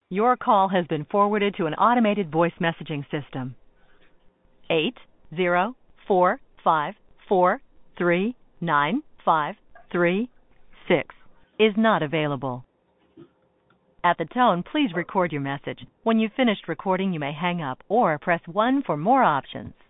Your call has been forwarded to an automated voice messaging system. 80454395336 is not available. At the tone, please record your message. When you've finished recording, you may hang up or press 1 for more options.